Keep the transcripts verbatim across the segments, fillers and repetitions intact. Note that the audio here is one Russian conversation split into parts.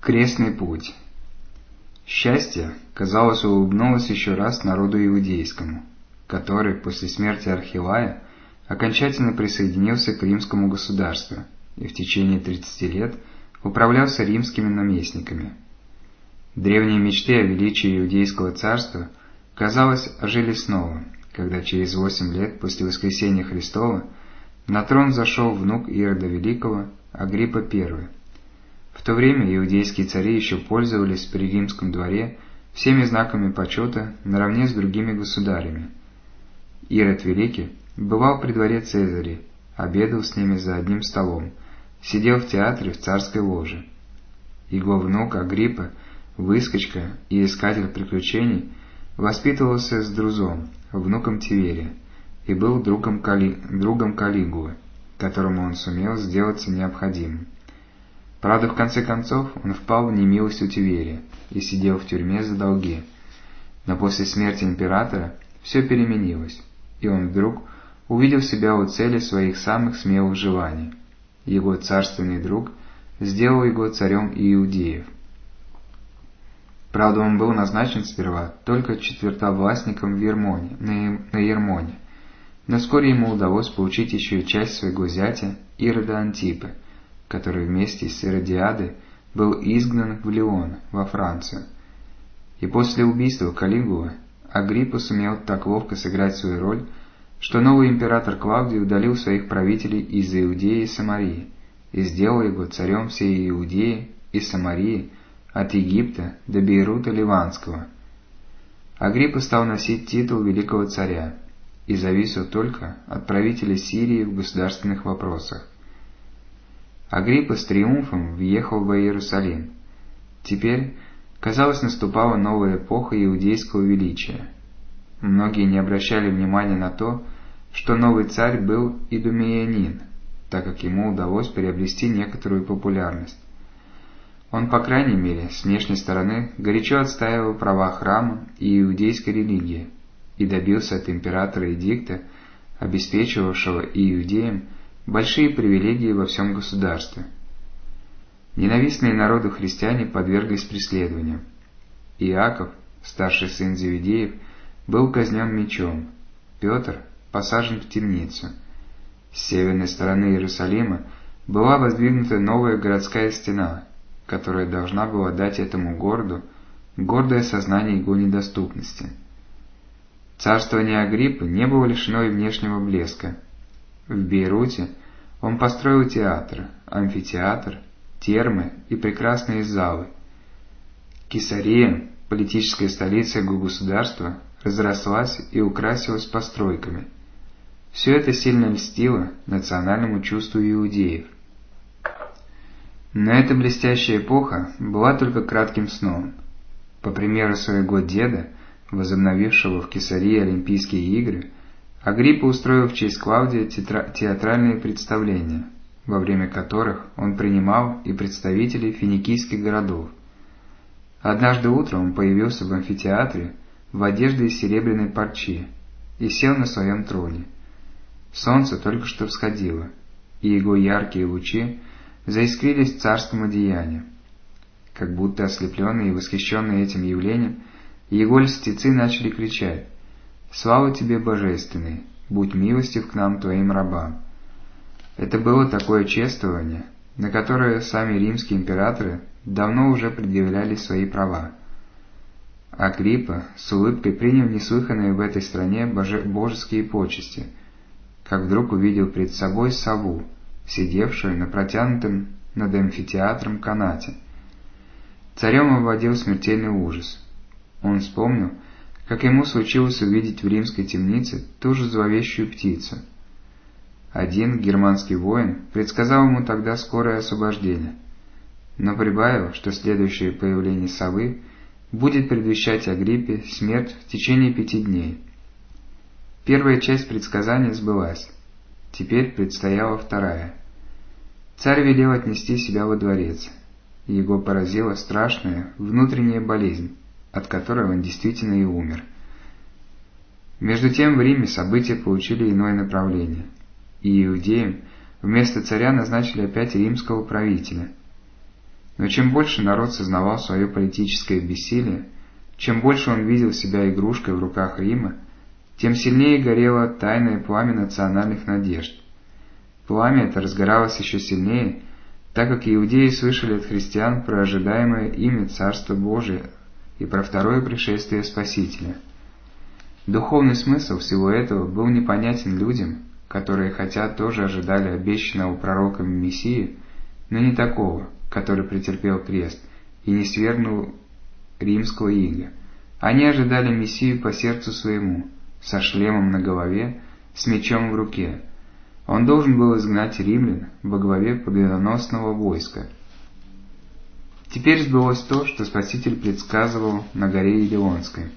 Крестный путь. Счастье, казалось, улыбнулось еще раз народу иудейскому, который после смерти Архилая окончательно присоединился к римскому государству и в течение тридцати лет управлялся римскими наместниками. Древние мечты о величии иудейского царства, казалось, ожили снова, когда через восемь лет после воскресения Христова на трон взошел внук Ирода Великого, Агриппа I. В то время иудейские цари еще пользовались при римском дворе всеми знаками почета наравне с другими государями. Ирод Великий бывал при дворе Цезаря, обедал с ними за одним столом, сидел в театре в царской ложе. Его внук Агриппа, выскочка и искатель приключений, воспитывался с Друзом, внуком Тиверия, и был другом, Кали... другом Калигулы, которому он сумел сделаться необходимым. Правда, в конце концов, он впал в немилость у Тиверия и сидел в тюрьме за долги. Но после смерти императора все переменилось, и он вдруг увидел себя у цели своих самых смелых желаний. Его царственный друг сделал его царем Иудеев. Правда, он был назначен сперва только четвертовластником в Ермоне, на Ермоне, но вскоре ему удалось получить еще и часть своего зятя Ирода Антипы, который вместе с Иродиадой был изгнан в Лион, во Францию. И после убийства Калигулы Агриппа сумел так ловко сыграть свою роль, что новый император Клавдий удалил своих правителей из Иудеи и Самарии и сделал его царем всей Иудеи и Самарии, от Египта до Бейрута Ливанского. Агриппа стал носить титул великого царя и зависел только от правителя Сирии в государственных вопросах. Агриппа с триумфом въехал в Иерусалим. Теперь, казалось, наступала новая эпоха иудейского величия. Многие не обращали внимания на то, что новый царь был идумеянин, так как ему удалось приобрести некоторую популярность. Он, по крайней мере, с внешней стороны горячо отстаивал права храма и иудейской религии и добился от императора эдикта, обеспечивавшего иудеям большие привилегии во всем государстве. Ненавистные народу христиане подверглись преследованию. Иаков, старший сын Зеведеев, был казнен мечом, Петр посажен в темницу. С северной стороны Иерусалима была воздвигнута новая городская стена, которая должна была дать этому городу гордое сознание его недоступности. Царствование Агриппы не было лишено и внешнего блеска. В Бейруте он построил театр, амфитеатр, термы и прекрасные залы. Кесария, политическая столица его государства, разрослась и украсилась постройками. Все это сильно льстило национальному чувству иудеев. Но эта блестящая эпоха была только кратким сном. По примеру своего деда, возобновившего в Кесарии Олимпийские игры, Агриппа устроил в честь Клавдия театральные представления, во время которых он принимал и представителей финикийских городов. Однажды утром он появился в амфитеатре в одежде из серебряной парчи и сел на своем троне. Солнце только что всходило, и его яркие лучи заискрились в царском одеянии. Как будто ослепленные и восхищенные этим явлением, его льстецы начали кричать: «Слава тебе, Божественный! Будь милостив к нам, твоим рабам!» Это было такое чествование, на которое сами римские императоры давно уже предъявляли свои права. Агриппа с улыбкой принял неслыханные в этой стране боже... божеские почести, как вдруг увидел пред собой сову, сидевшую на протянутом над амфитеатром канате. Царем овладел смертельный ужас. Он вспомнил, как ему случилось увидеть в римской темнице ту же зловещую птицу. Один германский воин предсказал ему тогда скорое освобождение, но прибавил, что следующее появление совы будет предвещать Агриппе смерть в течение пяти дней. Первая часть предсказания сбылась, теперь предстояла вторая. Царь велел отнести себя во дворец, и его поразила страшная внутренняя болезнь, от которой он действительно и умер. Между тем в Риме события получили иное направление, и иудеям вместо царя назначили опять римского правителя. Но чем больше народ сознавал свое политическое бессилие, чем больше он видел себя игрушкой в руках Рима, тем сильнее горело тайное пламя национальных надежд. Пламя это разгоралось еще сильнее, так как иудеи слышали от христиан про ожидаемое ими Царство Божие и про второе пришествие Спасителя. Духовный смысл всего этого был непонятен людям, которые хотя тоже ожидали обещанного пророками Мессии, но не такого, который претерпел крест и не свергнул римского ига. Они ожидали Мессию по сердцу своему, со шлемом на голове, с мечом в руке. Он должен был изгнать римлян во главе победоносного войска. Теперь сбылось то, что Спаситель предсказывал на горе Елеонской.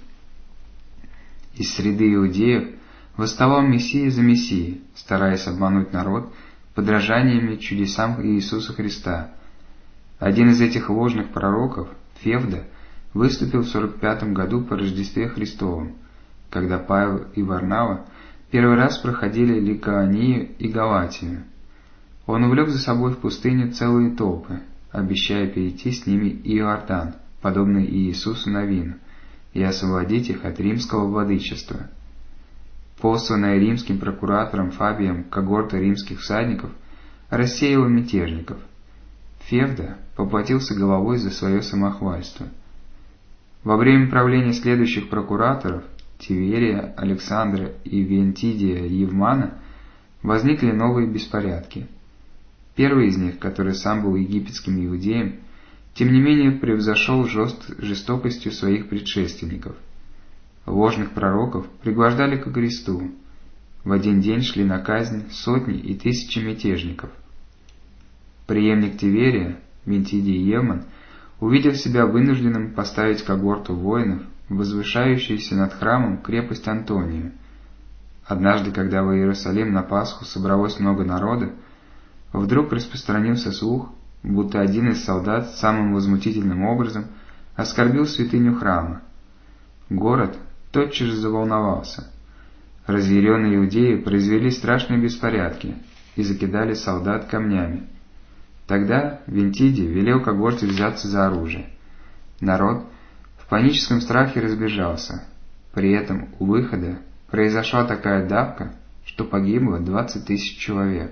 Из среды иудеев восставал Мессия за Мессией, стараясь обмануть народ подражаниями чудесам Иисуса Христа. Один из этих ложных пророков, Февда, выступил в сорок пятом году по Рождестве Христовом, когда Павел и Варнава первый раз проходили Ликаонию и Галатию. Он увлек за собой в пустыню целые толпы, обещая перейти с ними Иордан, подобный Иисусу Навину, и освободить их от римского владычества. Посланная римским прокуратором Фабием когорта римских всадников рассеяла мятежников. Февда поплатился головой за свое самохвальство. Во время правления следующих прокураторов Тиверия, Александра и Вентидия Евмана возникли новые беспорядки. Первый из них, который сам был египетским иудеем, тем не менее превзошел жест... жестокостью своих предшественников. Ложных пророков пригвождали ко кресту. В один день шли на казнь сотни и тысячи мятежников. Преемник Тиверия, Вентидий Евман, увидел себя вынужденным поставить когорту воинов, возвышающуюся над храмом крепость Антонию. Однажды, когда в Иерусалим на Пасху собралось много народа, вдруг распространился слух, будто один из солдат самым возмутительным образом оскорбил святыню храма. Город тотчас же заволновался. Разъяренные иудеи произвели страшные беспорядки и закидали солдат камнями. Тогда Вентидий велел когорте взяться за оружие. Народ в паническом страхе разбежался. При этом у выхода произошла такая давка, что погибло двадцать тысяч человек.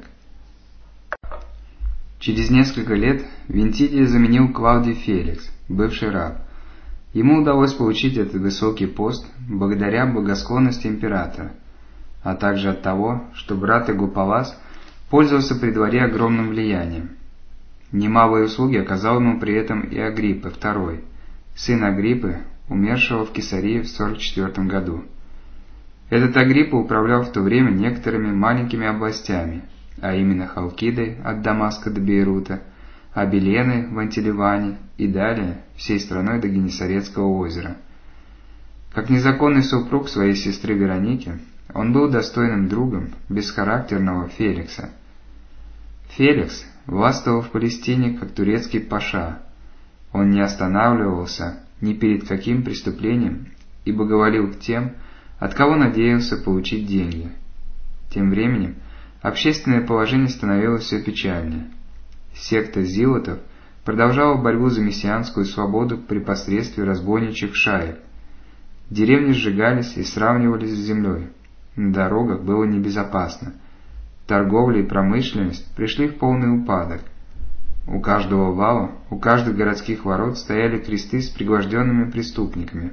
Через несколько лет Вентидия заменил Клавдий Феликс, бывший раб. Ему удалось получить этот высокий пост благодаря благосклонности императора, а также от того, что брат его Паллас пользовался при дворе огромным влиянием. Немалые услуги оказал ему при этом и Агриппа второй, сын Агриппы, умершего в Кесарии в сорок четвертом году. Этот Агриппа управлял в то время некоторыми маленькими областями, а именно Халкидой от Дамаска до Бейрута, Абеленой в Антиливане и далее всей страной до Генесарецкого озера. Как незаконный супруг своей сестры Вероники, он был достойным другом бесхарактерного Феликса. Феликс властвовал в Палестине как турецкий паша. Он не останавливался ни перед каким преступлением и благоволил к тем, от кого надеялся получить деньги. Тем временем общественное положение становилось все печальнее. Секта зилотов продолжала борьбу за мессианскую свободу при посредстве разбойничьих шаек. Деревни сжигались и сравнивались с землей. На дорогах было небезопасно. Торговля и промышленность пришли в полный упадок. У каждого вала, у каждых городских ворот стояли кресты с пригвожденными преступниками.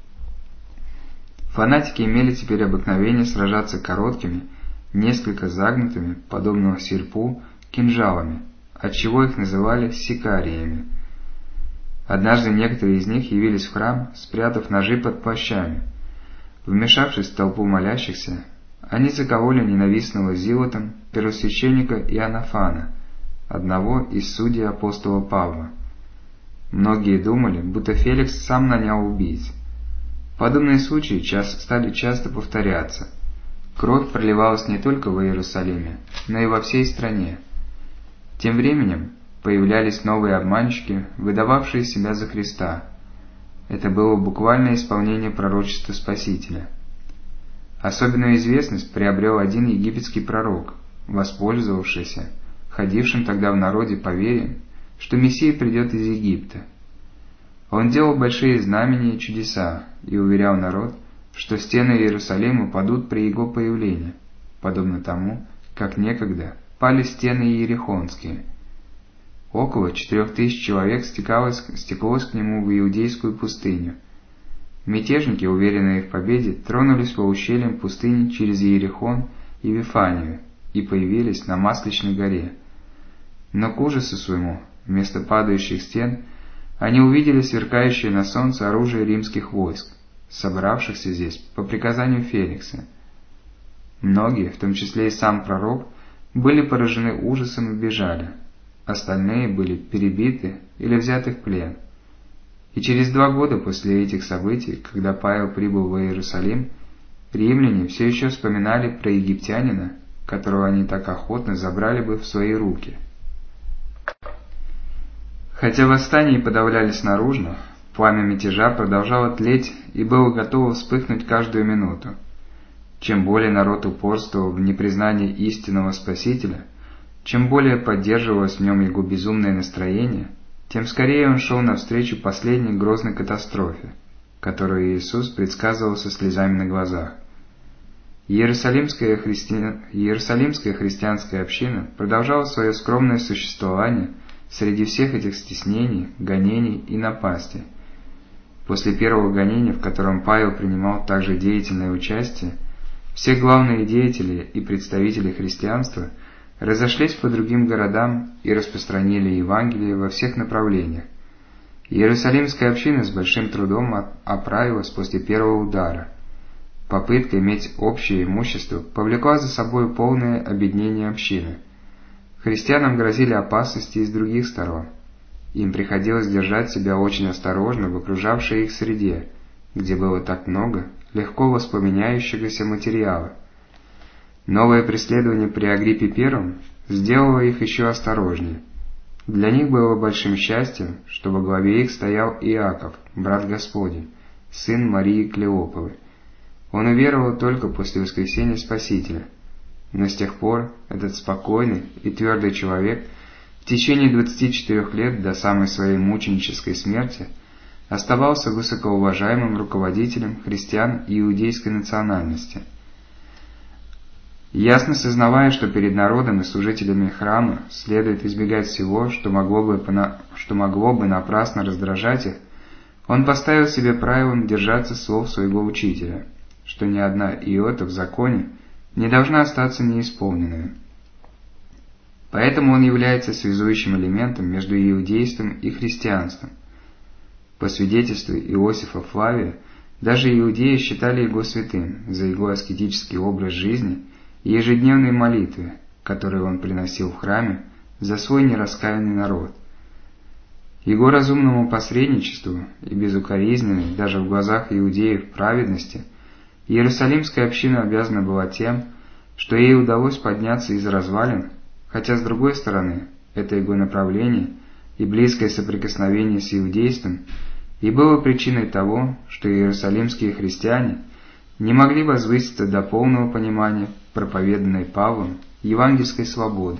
Фанатики имели теперь обыкновение сражаться короткими, несколько загнутыми, подобно серпу, кинжалами, отчего их называли сикариями. Однажды некоторые из них явились в храм, спрятав ножи под плащами. Вмешавшись в толпу молящихся, они закололи ненавистного зилотом первосвященника Иоаннафана, одного из судей апостола Павла. Многие думали, будто Феликс сам нанял убийц. Подобные случаи часто, стали часто повторяться. Кровь проливалась не только в Иерусалиме, но и во всей стране. Тем временем появлялись новые обманщики, выдававшие себя за Христа. Это было буквальное исполнение пророчества Спасителя. Особенную известность приобрел один египетский пророк, воспользовавшийся ходившим тогда в народе поверьем, что Мессия придет из Египта. Он делал большие знамения и чудеса и уверял народ, что стены Иерусалима падут при его появлении, подобно тому, как некогда пали стены иерихонские. Около четырех тысяч человек стекалось, стеклось к нему в иудейскую пустыню. Мятежники, уверенные в победе, тронулись по ущельям пустыни через Иерихон и Вифанию и появились на Масличной горе. Но к ужасу своему, вместо падающих стен, они увидели сверкающее на солнце оружие римских войск, собравшихся здесь по приказанию Феликса. Многие, в том числе и сам пророк, были поражены ужасом и бежали. Остальные были перебиты или взяты в плен. И через два года после этих событий, когда Павел прибыл в Иерусалим, римляне все еще вспоминали про египтянина, которого они так охотно забрали бы в свои руки. Хотя восстания подавлялись наружно, пламя мятежа продолжало тлеть и было готово вспыхнуть каждую минуту. Чем более народ упорствовал в непризнании истинного Спасителя, чем более поддерживалось в нем его безумное настроение, тем скорее он шел навстречу последней грозной катастрофе, которую Иисус предсказывал со слезами на глазах. Иерусалимская, христи... Иерусалимская христианская община продолжала свое скромное существование среди всех этих стеснений, гонений и напастей. После первого гонения, в котором Павел принимал также деятельное участие, все главные деятели и представители христианства разошлись по другим городам и распространили Евангелие во всех направлениях. Иерусалимская община с большим трудом оправилась после первого удара. Попытка иметь общее имущество повлекла за собой полное обеднение общины. Христианам грозили опасности из других сторон. Им приходилось держать себя очень осторожно в окружавшей их среде, где было так много легко воспламеняющегося материала. Новое преследование при Агриппе Первом сделало их еще осторожнее. Для них было большим счастьем, что во главе их стоял Иаков, брат Господень, сын Марии Клеоповы. Он уверовал только после воскресения Спасителя, но с тех пор этот спокойный и твердый человек в течение двадцати четырёх лет до самой своей мученической смерти оставался высокоуважаемым руководителем христиан иудейской национальности. Ясно сознавая, что перед народом и служителями храма следует избегать всего, что могло бы, что могло бы напрасно раздражать их, он поставил себе правилом держаться слов своего учителя, что ни одна иота в законе не должна остаться неисполненной. Поэтому он является связующим элементом между иудейством и христианством. По свидетельству Иосифа Флавия, даже иудеи считали его святым за его аскетический образ жизни и ежедневные молитвы, которые он приносил в храме за свой нераскаянный народ. Его разумному посредничеству и безукоризненной даже в глазах иудеев праведности Иерусалимская община обязана была тем, что ей удалось подняться из развалин, хотя с другой стороны это его направление и близкое соприкосновение с иудейством и было причиной того, что иерусалимские христиане не могли возвыситься до полного понимания проповеданной Павлом евангельской свободы.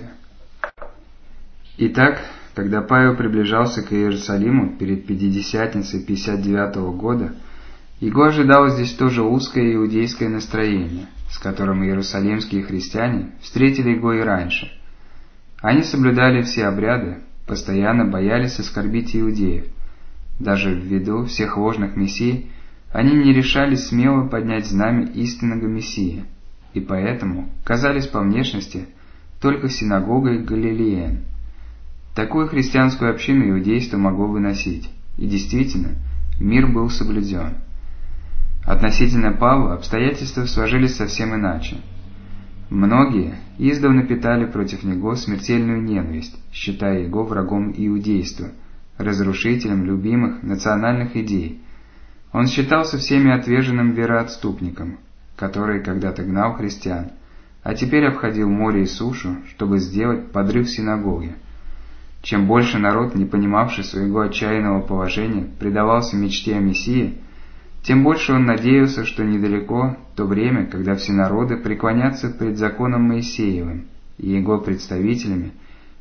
Итак, когда Павел приближался к Иерусалиму перед Пятидесятницей пятьдесят девятого года, его ожидало здесь тоже узкое иудейское настроение, с которым иерусалимские христиане встретили его и раньше. Они соблюдали все обряды, постоянно боялись оскорбить иудеев. Даже ввиду всех ложных мессий, они не решались смело поднять знамя истинного Мессии, и поэтому казались по внешности только синагогой Галилеян. Такую христианскую общину иудейство могло выносить, и действительно, мир был соблюден. Относительно Павла обстоятельства сложились совсем иначе. Многие издавна питали против него смертельную ненависть, считая его врагом иудейства, разрушителем любимых национальных идей. Он считался всеми отверженным вероотступником, который когда-то гнал христиан, а теперь обходил море и сушу, чтобы сделать подрыв синагоги. Чем больше народ, не понимавший своего отчаянного положения, предавался мечте о Мессии, тем больше он надеялся, что недалеко то время, когда все народы преклонятся пред законом Моисеевым и его представителями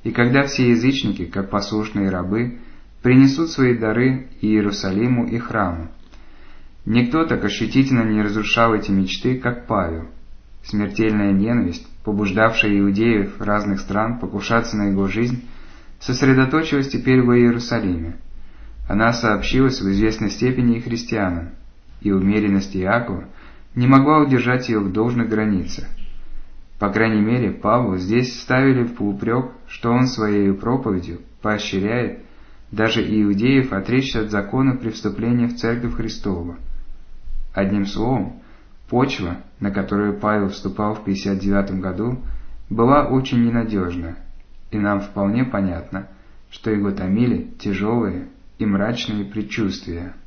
И когда все язычники, как послушные рабы, принесут свои дары Иерусалиму и храму. Никто так ощутительно не разрушал эти мечты, как Павел. Смертельная ненависть, побуждавшая иудеев разных стран покушаться на его жизнь, сосредоточилась теперь в Иерусалиме. Она сообщилась в известной степени и христианам, и умеренность Иакова не могла удержать ее в должных границах. По крайней мере, Павлу здесь ставили в упрек, что он своей проповедью поощряет даже иудеев отречься от закона при вступлении в Церковь Христову. Одним словом, почва, на которую Павел вступал в пятьдесят девятом году, была очень ненадежна, и нам вполне понятно, что его томили тяжелые и мрачные предчувствия.